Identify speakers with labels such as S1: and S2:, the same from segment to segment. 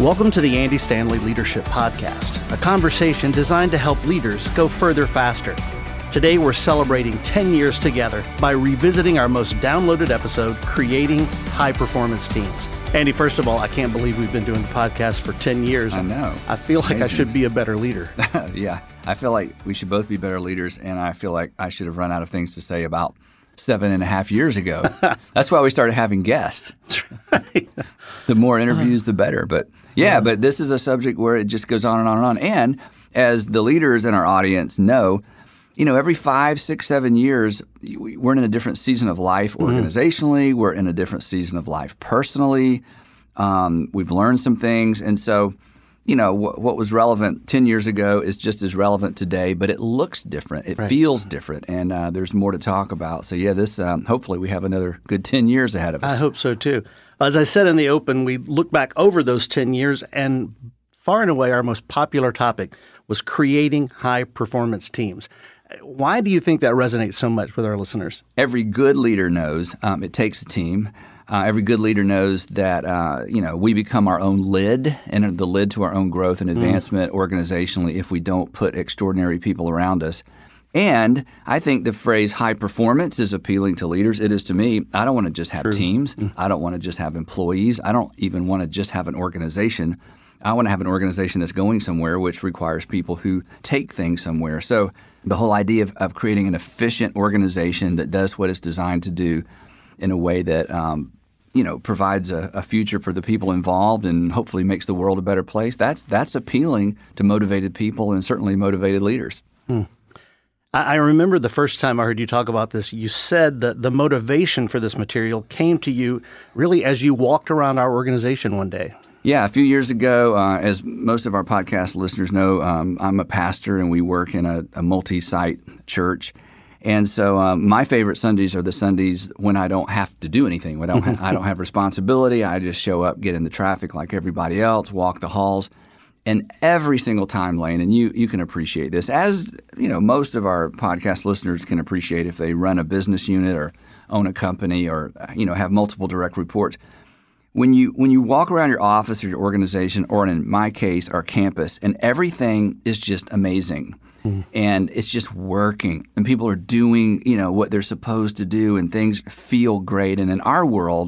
S1: Welcome to the Andy Stanley Leadership Podcast, a conversation designed to help leaders go further faster. Today, we're celebrating 10 years together by revisiting our most downloaded episode, Creating High-Performance Teams. Andy, first of all, I can't believe we've been doing the podcast for 10 years.
S2: I know.
S1: I feel like I should be a better leader.
S2: Yeah, I feel like we should both be better leaders, and I feel like I should have run out of things to say about 7.5 years ago. That's why we started having guests.
S1: That's right.
S2: The more interviews, the better. But but this is a subject where it just goes on and on and on. And as the leaders in our audience know, every 5, 6, 7 years, we're in a different season of life organizationally. We're in a different season of life personally. We've learned some things. And so, what was relevant 10 years ago is just as relevant today, but it looks different. It feels different. And there's more to talk about. So, this hopefully we have another good 10 years ahead of us.
S1: I hope so, too. As I said in the open, we look back over those 10 years, and far and away our most popular topic was creating high-performance teams. Why do you think that resonates so much with our listeners?
S2: Every good leader knows it takes a team. Every good leader knows that, we become our own lid and the lid to our own growth and advancement organizationally if we don't put extraordinary people around us. And I think the phrase high performance is appealing to leaders. It is to me. I don't want to just have teams. I don't want to just have employees. I don't even want to just have an organization. I want to have an organization that's going somewhere, which requires people who take things somewhere. So the whole idea of creating an efficient organization that does what it's designed to do in a way that provides a future for the people involved and hopefully makes the world a better place, that's appealing to motivated people and certainly motivated leaders.
S1: I remember the first time I heard you talk about this, you said that the motivation for this material came to you really as you walked around our organization one day.
S2: Yeah, a few years ago, as most of our podcast listeners know, I'm a pastor and we work in a multi-site church. And so my favorite Sundays are the Sundays when I don't have to do anything. I don't have responsibility. I just show up, get in the traffic like everybody else, walk the halls. And every single time, Lane, and you can appreciate this, as most of our podcast listeners can appreciate if they run a business unit or own a company or have multiple direct reports. When you walk around your office or your organization, or in my case, our campus, and everything is just amazing. And it's just working, and people are doing, what they're supposed to do, and things feel great. And in our world,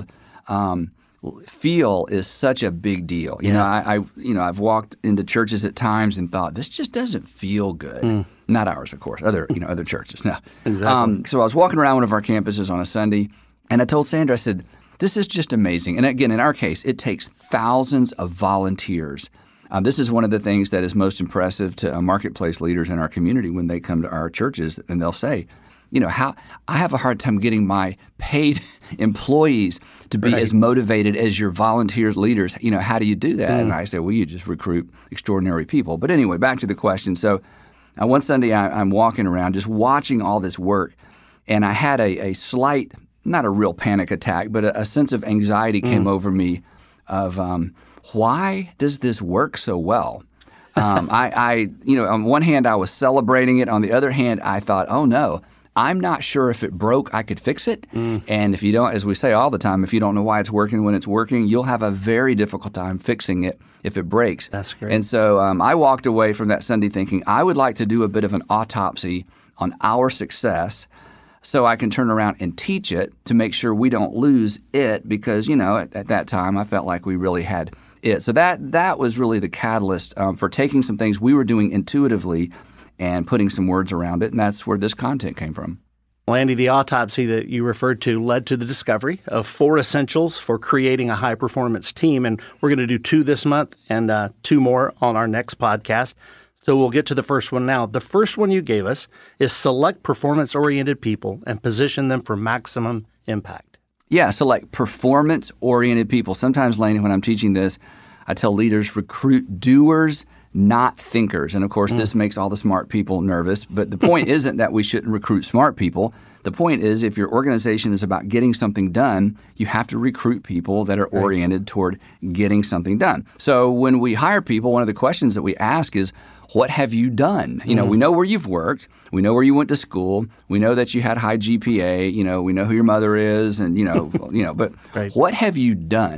S2: feel is such a big deal. I've walked into churches at times and thought, this just doesn't feel good. Not ours, of course. Other churches. No.
S1: Exactly.
S2: So I was walking around one of our campuses on a Sunday, and I told Sandra, I said, this is just amazing. And again, in our case, it takes thousands of volunteers. This is one of the things that is most impressive to marketplace leaders in our community when they come to our churches, and they'll say, how I have a hard time getting my paid employees to be as motivated as your volunteer leaders. How do you do that? And I say, well, you just recruit extraordinary people. But anyway, back to the question. So one Sunday I'm walking around just watching all this work, and I had a slight, not a real panic attack, but a sense of anxiety came over me of why does this work so well? On one hand, I was celebrating it. On the other hand, I thought, oh no, I'm not sure if it broke, I could fix it. And if you don't, as we say all the time, if you don't know why it's working when it's working, you'll have a very difficult time fixing it if it breaks.
S1: That's great.
S2: And so I walked away from that Sunday thinking, I would like to do a bit of an autopsy on our success so I can turn around and teach it to make sure we don't lose it because, at that time I felt like we really had it. So that was really the catalyst for taking some things we were doing intuitively and putting some words around it, and that's where this content came from.
S1: Well, Andy, the autopsy that you referred to led to the discovery of 4 essentials for creating a high-performance team, and we're going to do 2 this month and 2 more on our next podcast. So we'll get to the first one now. The first one you gave us is select performance-oriented people and position them for maximum impact.
S2: Yeah, select performance-oriented people. Sometimes, Lane, when I'm teaching this, I tell leaders, recruit doers, not thinkers. And of course, this makes all the smart people nervous. But the point isn't that we shouldn't recruit smart people. The point is, if your organization is about getting something done, you have to recruit people that are oriented toward getting something done. So when we hire people, one of the questions that we ask is, what have you done? We know where you've worked. We know where you went to school. We know that you had high GPA. We know who your mother is, and but what have you done?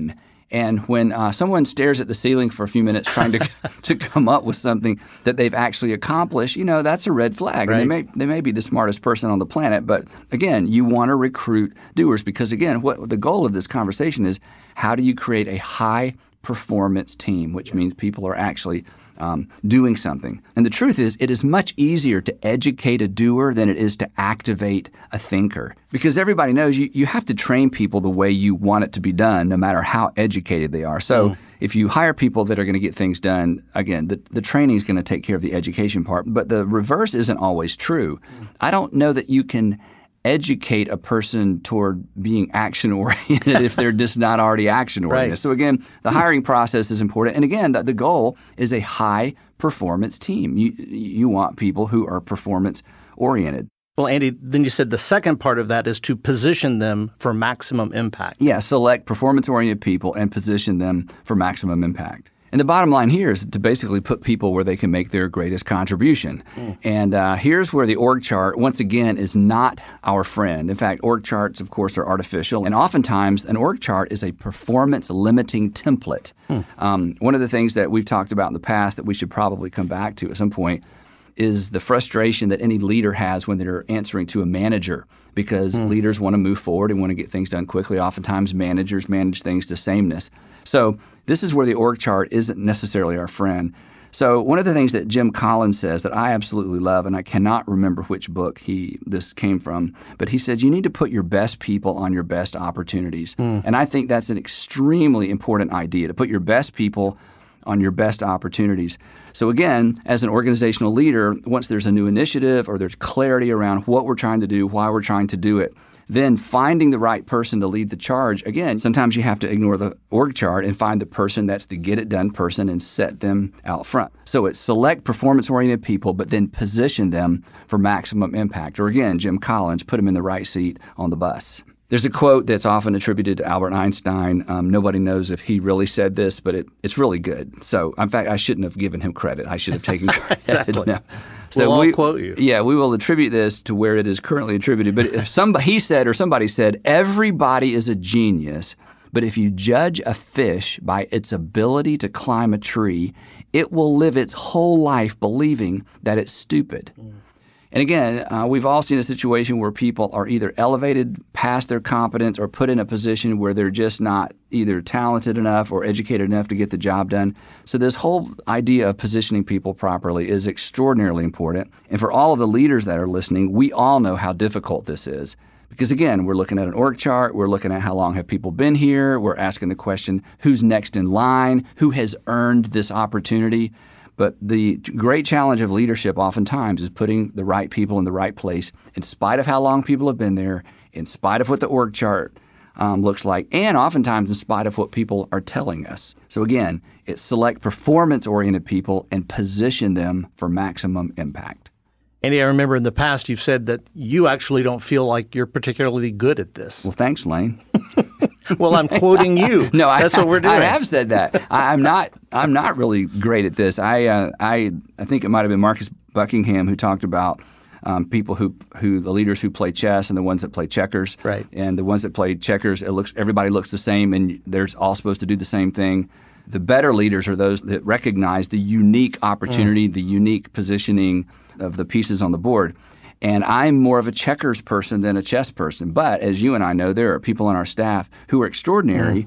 S2: And when someone stares at the ceiling for a few minutes trying to come up with something that they've actually accomplished, that's a red flag.
S1: Right.
S2: And they may be the smartest person on the planet, but again, you want to recruit doers because again, what the goal of this conversation is, how do you create a high performance team, which means people are actually doing something. And the truth is, it is much easier to educate a doer than it is to activate a thinker. Because everybody knows you have to train people the way you want it to be done, no matter how educated they are. So if you hire people that are going to get things done, again, the training is going to take care of the education part. But the reverse isn't always true. I don't know that you can educate a person toward being action-oriented if they're just not already action-oriented.
S1: Right.
S2: So again, the hiring process is important. And again, the goal is a high-performance team. You want people who are performance-oriented.
S1: Well, Andy, then you said the second part of that is to position them for maximum impact.
S2: Yeah, select performance-oriented people and position them for maximum impact. And the bottom line here is to basically put people where they can make their greatest contribution. And here's where the org chart, once again, is not our friend. In fact, org charts, of course, are artificial. And oftentimes, an org chart is a performance-limiting template. One of the things that we've talked about in the past that we should probably come back to at some point is the frustration that any leader has when they're answering to a manager, because leaders want to move forward and want to get things done quickly. Oftentimes, managers manage things to sameness. So this is where the org chart isn't necessarily our friend. So one of the things that Jim Collins says that I absolutely love, and I cannot remember which book this came from, but he said you need to put your best people on your best opportunities. And I think that's an extremely important idea, to put your best people on your best opportunities. So again, as an organizational leader, once there's a new initiative or there's clarity around what we're trying to do, why we're trying to do it, then finding the right person to lead the charge. Again, sometimes you have to ignore the org chart and find the person that's the get-it-done person and set them out front. So it's select performance-oriented people, but then position them for maximum impact. Or again, Jim Collins, put them in the right seat on the bus. There's a quote that's often attributed to Albert Einstein. Nobody knows if he really said this, but it's really good. So, in fact, I shouldn't have given him credit. I should have taken credit.
S1: Exactly.
S2: No. So
S1: we'll all quote you.
S2: Yeah, we will attribute this to where it is currently attributed. But if somebody said, everybody is a genius, but if you judge a fish by its ability to climb a tree, it will live its whole life believing that it's stupid. And again, we've all seen a situation where people are either elevated past their competence or put in a position where they're just not either talented enough or educated enough to get the job done. So this whole idea of positioning people properly is extraordinarily important. And for all of the leaders that are listening, we all know how difficult this is. Because again, we're looking at an org chart, we're looking at how long have people been here, we're asking the question, who's next in line, who has earned this opportunity? But the great challenge of leadership oftentimes is putting the right people in the right place in spite of how long people have been there, in spite of what the org chart looks like, and oftentimes in spite of what people are telling us. So again, it's select performance-oriented people and position them for maximum impact.
S1: Andy, I remember in the past you've said that you actually don't feel like you're particularly good at this.
S2: Well, thanks, Lane.
S1: Well, I'm quoting you.
S2: No,
S1: that's what we're doing.
S2: I have said that. I'm not really great at this. I think it might have been Marcus Buckingham who talked about people who the leaders who play chess and the ones that play checkers.
S1: Right.
S2: And the ones that play checkers, everybody looks the same, and they're all supposed to do the same thing. The better leaders are those that recognize the unique opportunity, the unique positioning of the pieces on the board. And I'm more of a checkers person than a chess person. But as you and I know, there are people on our staff who are extraordinary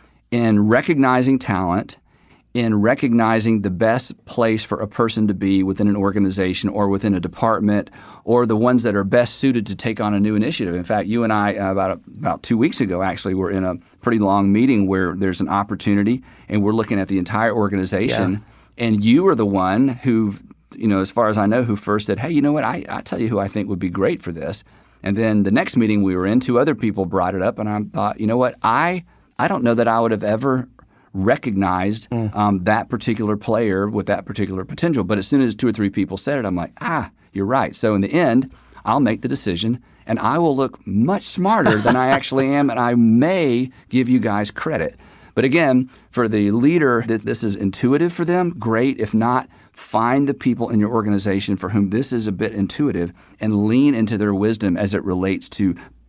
S2: in recognizing talent, in recognizing the best place for a person to be within an organization or within a department, or the ones that are best suited to take on a new initiative. In fact, you and I, about 2 weeks ago, actually, were in a pretty long meeting where there's an opportunity, and we're looking at the entire organization. Yeah. And you are the one who, as far as I know, who first said, hey, you know what, I tell you who I think would be great for this. And then the next meeting we were in, 2 other people brought it up, and I thought, you know what, I don't know that I would have ever recognized that particular player with that particular potential. But as soon as 2 or 3 people said it, I'm like, you're right. So in the end, I'll make the decision, and I will look much smarter than I actually am, and I may give you guys credit. But again, for the leader that this is intuitive for them, great. If not, find the people in your organization for whom this is a bit intuitive and lean into their wisdom as it relates to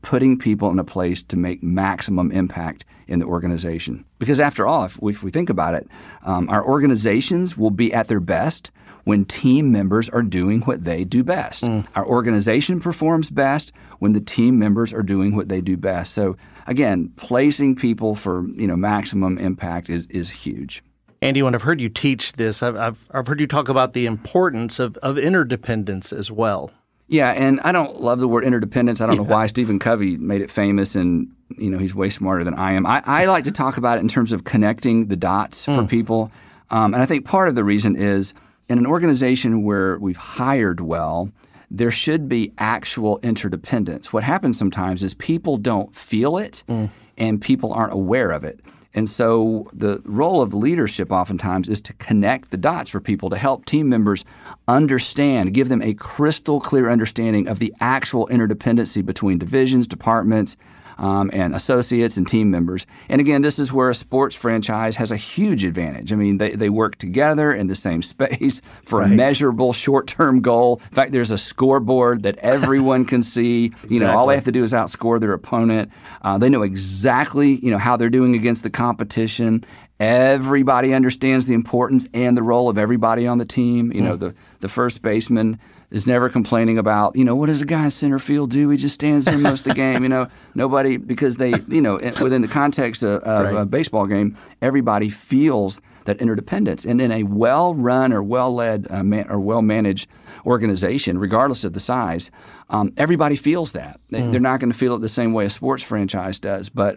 S2: putting people in a place to make maximum impact in the organization. Because after all, if we think about it, our organizations will be at their best when team members are doing what they do best. Our organization performs best when the team members are doing what they do best. So again, placing people for maximum impact is huge.
S1: Andy, when I've heard you teach this, I've heard you talk about the importance of interdependence as well.
S2: Yeah, and I don't love the word interdependence. I don't know why Stephen Covey made it famous, and he's way smarter than I am. I like to talk about it in terms of connecting the dots for people. And I think part of the reason is in an organization where we've hired well, there should be actual interdependence. What happens sometimes is people don't feel it and people aren't aware of it. And so the role of leadership oftentimes is to connect the dots for people, to help team members understand, give them a crystal clear understanding of the actual interdependency between divisions, departments, and associates and team members. And again, this is where a sports franchise has a huge advantage. I mean, they work together in the same space for a measurable short-term goal. In fact, there's a scoreboard that everyone can see. All they have to do is outscore their opponent. They know exactly, how they're doing against the competition. Everybody understands the importance and the role of everybody on the team. The first baseman is never complaining about, what does a guy in center field do? He just stands there most of the game. Nobody, because they, within the context of a baseball game, everybody feels that interdependence. And in a well-run or well-led or well-managed organization, regardless of the size, everybody feels that. They're not going to feel it the same way a sports franchise does. But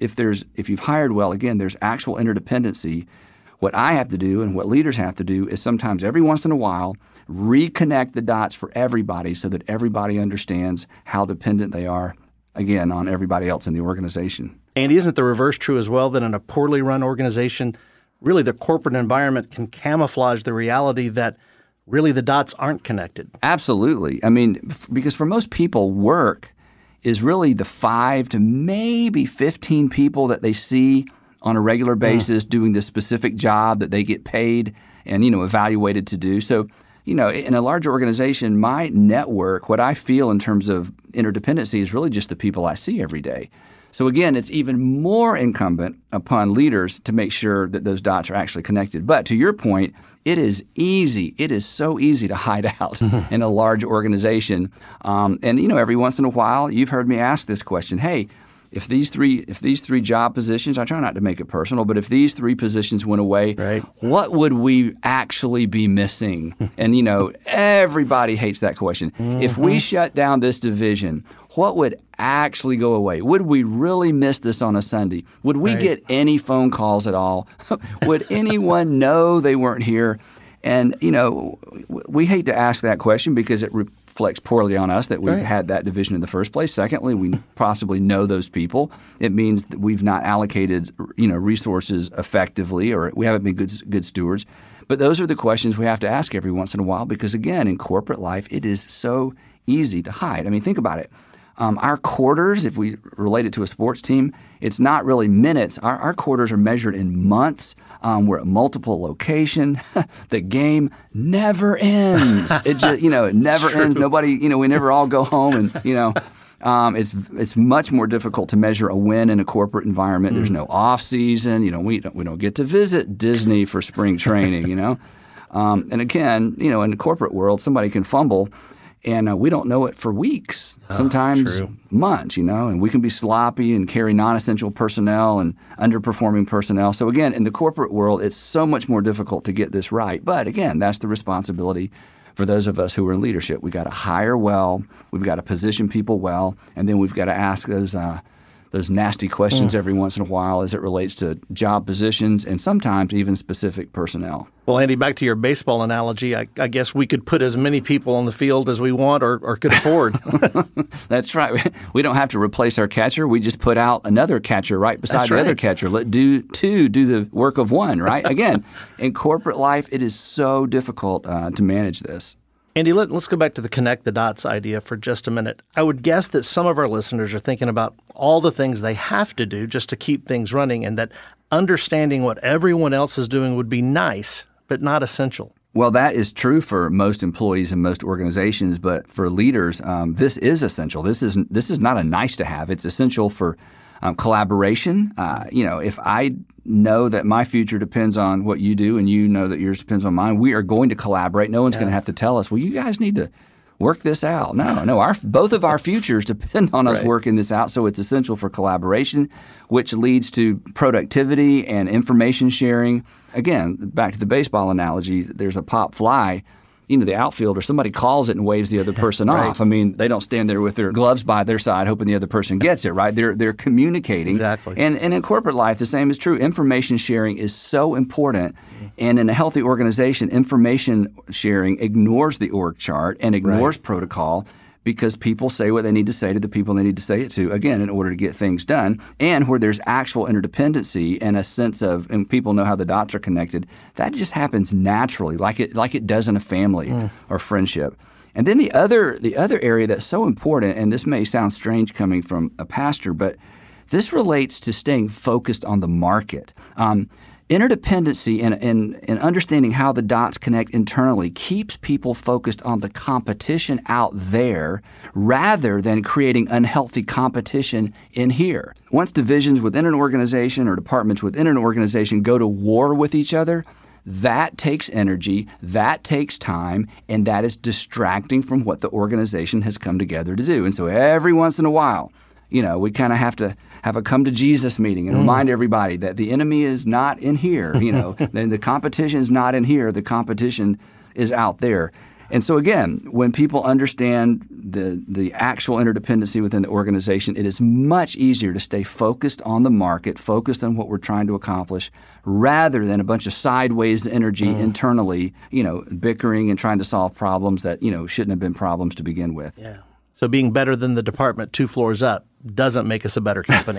S2: if you've hired well, again, there's actual interdependency. What I have to do and what leaders have to do is sometimes every once in a while reconnect the dots for everybody so that everybody understands how dependent they are, again, on everybody else in the organization.
S1: Andy, isn't the reverse true as well, that in a poorly run organization, really the corporate environment can camouflage the reality that really the dots aren't connected?
S2: Absolutely. I mean, because for most people, work is really the 5 to maybe 15 people that they see on a regular basis doing this specific job that they get paid and, evaluated to do. So, in a larger organization, my network, what I feel in terms of interdependency is really just the people I see every day. So again, it's even more incumbent upon leaders to make sure that those dots are actually connected. But to your point, it is easy. It is so easy to hide out in a large organization. And every once in a while, you've heard me ask this question, hey, if these three job positions, I try not to make it personal, but if these 3 positions went away, what would we actually be missing? And, everybody hates that question. If we shut down this division, what would actually go away? Would we really miss this on a Sunday? Would we get any phone calls at all? Would anyone know they weren't here? And, we hate to ask that question because it reflects poorly on us that we had that division in the first place. Secondly, we possibly know those people. It means that we've not allocated, resources effectively, or we haven't been good stewards. But those are the questions we have to ask every once in a while because, again, in corporate life, it is so easy to hide. I mean, think about it. Our quarters, if we relate it to a sports team, it's not really minutes. Our quarters are measured in months. We're at multiple location. The game never ends. It just, it never ends. Nobody, we never all go home and, it's much more difficult to measure a win in a corporate environment. There's no off season. We don't get to visit Disney for spring training, And again, in the corporate world, somebody can fumble. And we don't know it for weeks, sometimes months, and we can be sloppy and carry non-essential personnel and underperforming personnel. So again, in the corporate world, it's so much more difficult to get this right. But again, that's the responsibility for those of us who are in leadership. We've got to hire well, we've got to position people well, and then we've got to ask those nasty questions every once in a while as it relates to job positions and sometimes even specific personnel.
S1: Well, Andy, back to your baseball analogy, I guess we could put as many people on the field as we want or could afford.
S2: That's right. We don't have to replace our catcher. We just put out another catcher right beside the other catcher. Let two do the work of one, right? Again, in corporate life, it is so difficult to manage this.
S1: Andy, let's go back to the connect the dots idea for just a minute. I would guess that some of our listeners are thinking about all the things they have to do just to keep things running and that understanding what everyone else is doing would be nice, but not essential.
S2: Well, that is true for most employees and most organizations, but for leaders, this is essential. This is not a nice to have. It's essential for collaboration. If I know that my future depends on what you do and you know that yours depends on mine, we are going to collaborate. No one's going to have to tell us, well, you guys need to work this out. No, both of our futures depend on us working this out, so it's essential for collaboration, which leads to productivity and information sharing. Again, back to the baseball analogy, there's a pop fly, the outfielder, somebody calls it and waves the other person off. I mean, they don't stand there with their gloves by their side hoping the other person gets it, right? They're communicating.
S1: Exactly.
S2: And in corporate life, the same is true. Information sharing is so important. And in a healthy organization, information sharing ignores the org chart and ignores protocol because people say what they need to say to the people they need to say it to, again, in order to get things done. And where there's actual interdependency and a sense of, and people know how the dots are connected, that just happens naturally, like it does in a family or friendship. And then the other area that's so important, and this may sound strange coming from a pastor, but this relates to staying focused on the market. Interdependency and understanding how the dots connect internally keeps people focused on the competition out there rather than creating unhealthy competition in here. Once divisions within an organization or departments within an organization go to war with each other, that takes energy, that takes time, and that is distracting from what the organization has come together to do. And so every once in a while, we kind of have to have a come to Jesus meeting and remind everybody that the enemy is not in here. The competition is not in here. The competition is out there. And so again, when people understand the actual interdependency within the organization, it is much easier to stay focused on the market, focused on what we're trying to accomplish, rather than a bunch of sideways energy internally, bickering and trying to solve problems that, shouldn't have been problems to begin with.
S1: Yeah. So being better than the department 2 floors up doesn't make us a better company.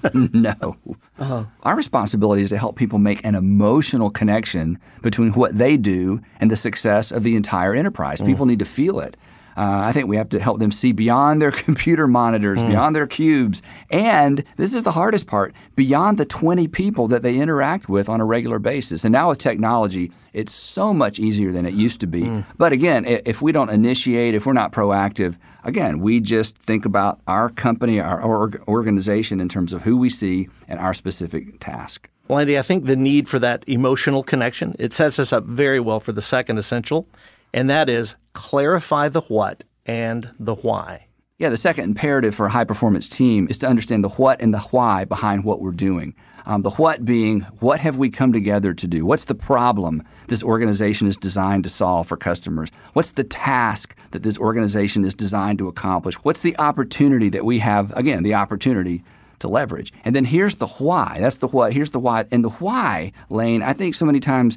S2: No. Our responsibility is to help people make an emotional connection between what they do and the success of the entire enterprise. People need to feel it. I think we have to help them see beyond their computer monitors, beyond their cubes, and this is the hardest part, beyond the 20 people that they interact with on a regular basis. And now with technology, it's so much easier than it used to be. But again, if we don't initiate, if we're not proactive, again, we just think about our company, our organization in terms of who we see and our specific task.
S1: Well, Andy, I think the need for that emotional connection, it sets us up very well for the second essential, and that is clarify the what and the why.
S2: Yeah, the second imperative for a high-performance team is to understand the what and the why behind what we're doing. The what being, what have we come together to do? What's the problem this organization is designed to solve for customers? What's the task that this organization is designed to accomplish? What's the opportunity that we have, again, the opportunity to leverage? And then here's the why. That's the what. Here's the why. And the why, Lane, I think so many times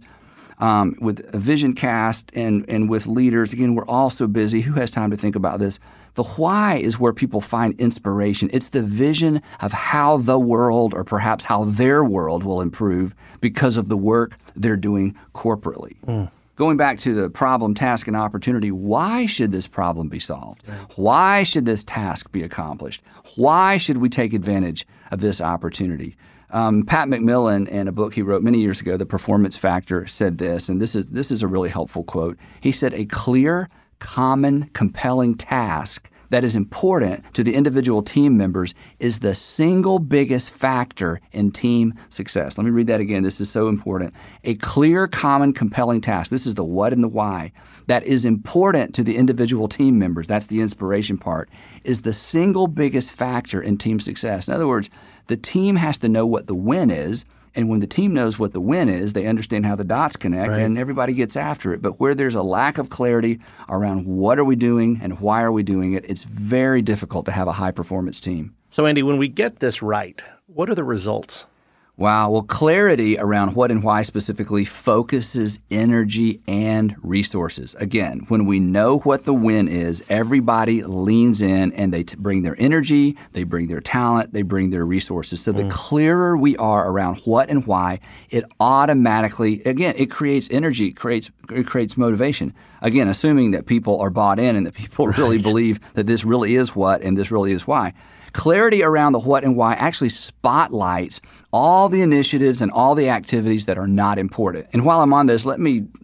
S2: with a vision cast and with leaders, again, we're all so busy. Who has time to think about this? The why is where people find inspiration. It's the vision of how the world, or perhaps how their world, will improve because of the work they're doing corporately. Going back to the problem, task, and opportunity, why should this problem be solved? Why should this task be accomplished? Why should we take advantage of this opportunity? Pat McMillan, in a book he wrote many years ago, The Performance Factor, said this, and this is a really helpful quote. He said, "A clear, common, compelling task that is important to the individual team members is the single biggest factor in team success." Let me read that again. This is so important. A clear, common, compelling task, this is the what and the why, that is important to the individual team members, that's the inspiration part, is the single biggest factor in team success. In other words, the team has to know what the win is, and when the team knows what the win is, they understand how the dots connect, and everybody gets after it. But where there's a lack of clarity around what are we doing and why are we doing it, it's very difficult to have a high-performance team.
S1: So, Andy, when we get this right, what are the results?
S2: Wow. Well, clarity around what and why specifically focuses energy and resources. Again, when we know what the win is, everybody leans in and they bring their energy, they bring their talent, they bring their resources. So the clearer we are around what and why, it automatically, again, it creates energy, it creates motivation. Again, assuming that people are bought in and that people really believe that this really is what and this really is why. Clarity around the what and why actually spotlights all the initiatives and all the activities that are not important. And while I'm on this, let me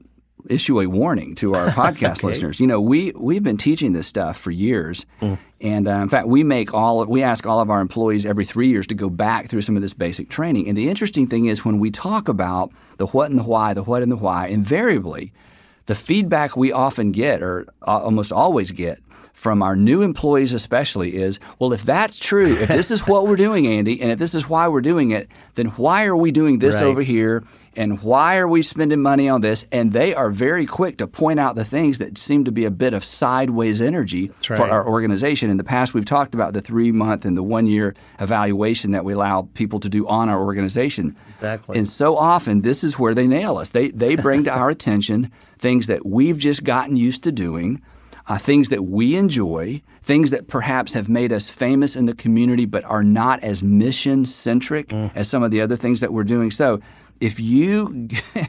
S2: issue a warning to our podcast listeners. You know, we've been teaching this stuff for years. And in fact, we ask all of our employees every 3 years to go back through some of this basic training. And the interesting thing is when we talk about the what and the why, invariably, the feedback we often get, or almost always get, from our new employees especially is, well, if that's true, if this is what we're doing, Andy, and if this is why we're doing it, then why are we doing this over here? And why are we spending money on this? And they are very quick to point out the things that seem to be a bit of sideways energy for our organization. In the past, we've talked about the 3-month and the 1-year evaluation that we allow people to do on our organization.
S1: Exactly.
S2: And so often, this is where they nail us. They bring to our attention things that we've just gotten used to doing, things that we enjoy, things that perhaps have made us famous in the community but are not as mission-centric as some of the other things that we're doing. So if you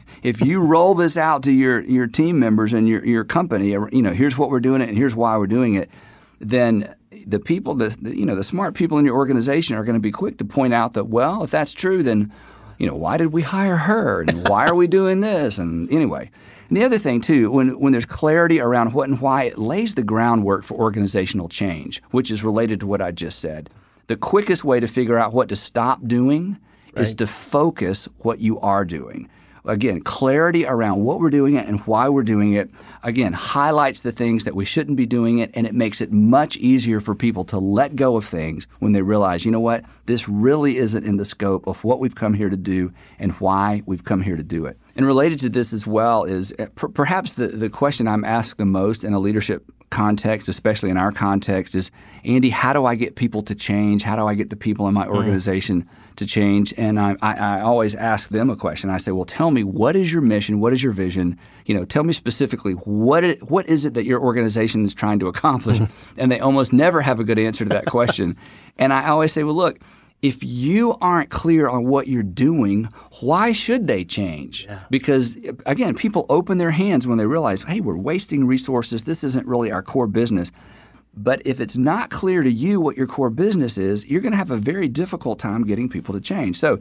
S2: roll this out to your team members and your company, you know, here's what we're doing it and here's why we're doing it, then the people, the smart people in your organization are going to be quick to point out that, well, if that's true, then, you know, why did we hire her and why are we doing this? And anyway. And the other thing, too, when there's clarity around what and why, it lays the groundwork for organizational change, which is related to what I just said. The quickest way to figure out what to stop doing is to focus what you are doing. Again, clarity around what we're doing it and why we're doing it, again, highlights the things that we shouldn't be doing it, and it makes it much easier for people to let go of things when they realize, you know what, this really isn't in the scope of what we've come here to do and why we've come here to do it. And related to this as well is perhaps the question I'm asked the most in a leadership context, especially in our context, is, Andy, how do I get people to change? How do I get the people in my organization to change? And I always ask them a question. I say, well, tell me, what is your mission? What is your vision? You know, tell me specifically, what is it that your organization is trying to accomplish? And they almost never have a good answer to that question. And I always say, well, look, if you aren't clear on what you're doing, why should they change? Yeah. Because, again, people open their hands when they realize, hey, we're wasting resources. This isn't really our core business. But if it's not clear to you what your core business is, you're going to have a very difficult time getting people to change. So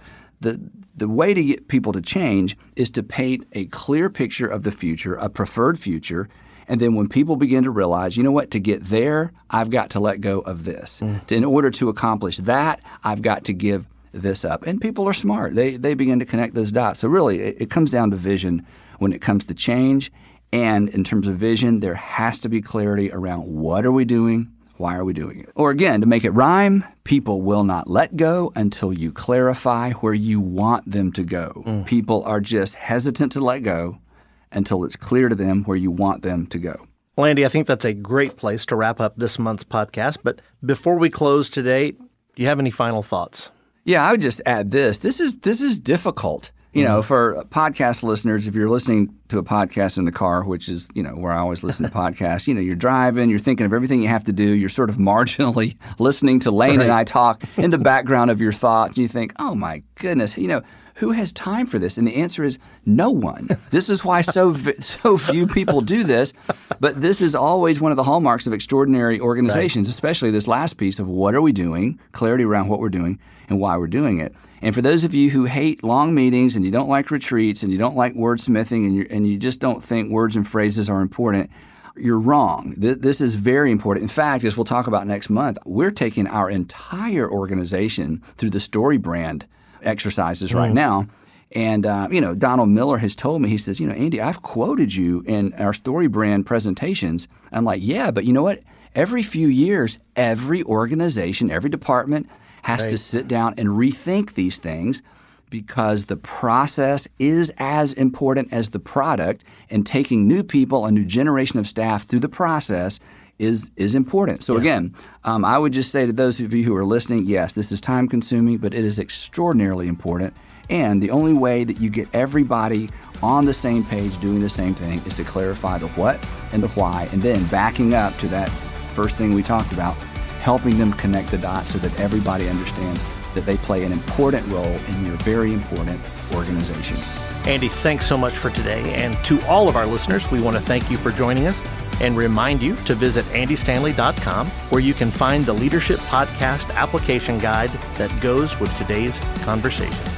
S2: the way to get people to change is to paint a clear picture of the future, a preferred future. And then when people begin to realize, you know what, to get there, I've got to let go of this. In order to accomplish that, I've got to give this up. And people are smart. They begin to connect those dots. So really, it comes down to vision when it comes to change. And in terms of vision, there has to be clarity around what are we doing, why are we doing it? Or again, to make it rhyme, people will not let go until you clarify where you want them to go. People are just hesitant to let go until it's clear to them where you want them to go.
S1: Well, Andy, I think that's a great place to wrap up this month's podcast. But before we close today, do you have any final thoughts?
S2: Yeah, I would just add this. This is difficult. You know, for podcast listeners, if you're listening to a podcast in the car, which is, you know, where I always listen to podcasts, you know, you're driving, you're thinking of everything you have to do, you're sort of marginally listening to Lane and I talk in the background of your thoughts, and you think, oh my goodness, you know, who has time for this? And the answer is no one. This is why so few people do this. But this is always one of the hallmarks of extraordinary organizations, especially this last piece of what are we doing, clarity around what we're doing and why we're doing it. And for those of you who hate long meetings and you don't like retreats and you don't like wordsmithing and you just don't think words and phrases are important, you're wrong. This is very important. In fact, as we'll talk about next month, we're taking our entire organization through the Story Brand exercises right now. And, you know, Donald Miller has told me, he says, you know, Andy, I've quoted you in our Story Brand presentations. I'm like, yeah, but you know what? Every few years, every organization, every department has to sit down and rethink these things because the process is as important as the product, and taking new people, a new generation of staff through the process is important. So again, I would just say to those of you who are listening, yes, this is time consuming, but it is extraordinarily important. And the only way that you get everybody on the same page doing the same thing is to clarify the what and the why, and then backing up to that first thing we talked about, helping them connect the dots so that everybody understands that they play an important role in your very important organization.
S1: Andy, thanks so much for today. And to all of our listeners, we want to thank you for joining us and remind you to visit andystanley.com, where you can find the Leadership Podcast application guide that goes with today's conversation.